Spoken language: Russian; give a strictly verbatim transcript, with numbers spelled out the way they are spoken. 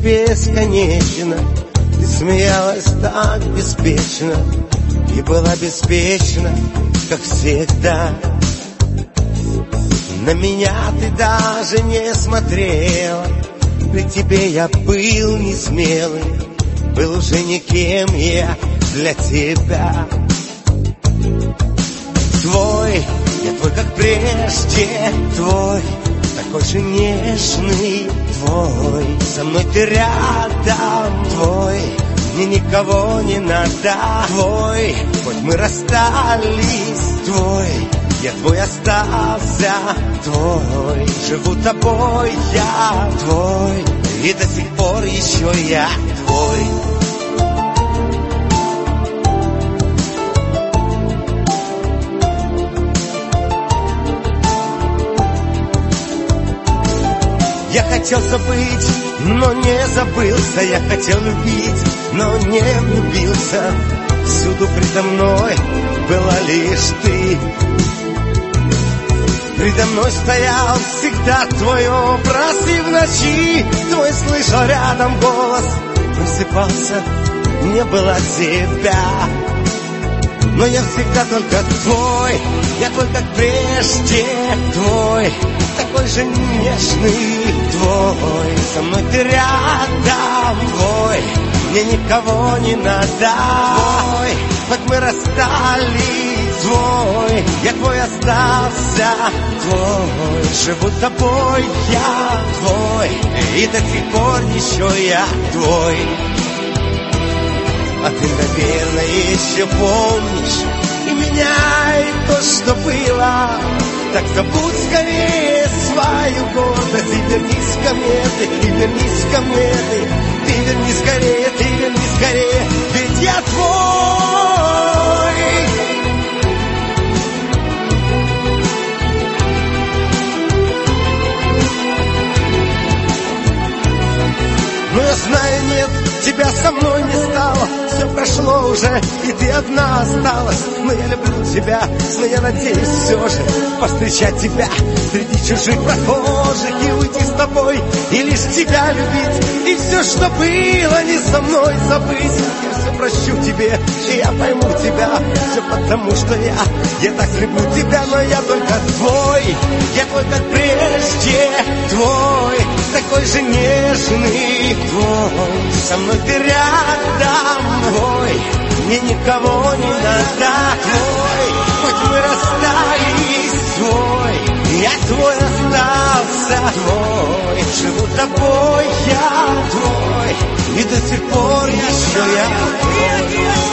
бесконечно. Ты смеялась так беспечно и была беспечна, как всегда. На меня ты даже не смотрела, при тебе я был не смелый, был уже никем я для тебя. Твой, я твой, как прежде, твой, такой же нежный, твой. Со мной ты рядом, твой, мне никого не надо, твой. Хоть мы расстались, твой, я твой остался, твой. Живу тобой, я твой, и до сих пор еще я твой. Я хотел забыть, но не забылся. Я хотел любить, но не влюбился. Всюду предо мной была лишь ты. Предо мной стоял всегда твой образ, и в ночи твой слышал рядом голос. Просыпался, не было тебя, но я всегда только твой. Я твой, как прежде, твой, такой же нежный, твой. Со мной ты рядом, твой, мне никого не надо, твой. Хоть мы расстались, твой, я твой остался, твой. Живу тобой, я твой, и до сих пор еще я твой. А ты, наверное, еще помнишь и меня, и то, что было. Так забудь скорее свою гордость и вернись ко мне, ты, и вернись ко мне, ты. Ты верни скорее, ты верни скорее, ведь я твой. Но я знаю, нет, тебя со мной не стало. Все прошло уже, и ты одна осталась. Но я люблю тебя, но я надеюсь все же повстречать тебя среди чужих прохожих и уйти с тобой, и лишь тебя любить. И все, что было, не со мной забыть. Я все прощу тебе, и я пойму тебя. Все потому, что я, я так люблю тебя, но я только твой. Я твой, как прежде, твой, такой же нежный, твой. Со мной ты рядом, твой, мне никого не надо, твой. Хоть мы расстались, твой, я твой остался, твой. Живу тобой, я твой, и до сих пор еще я твой.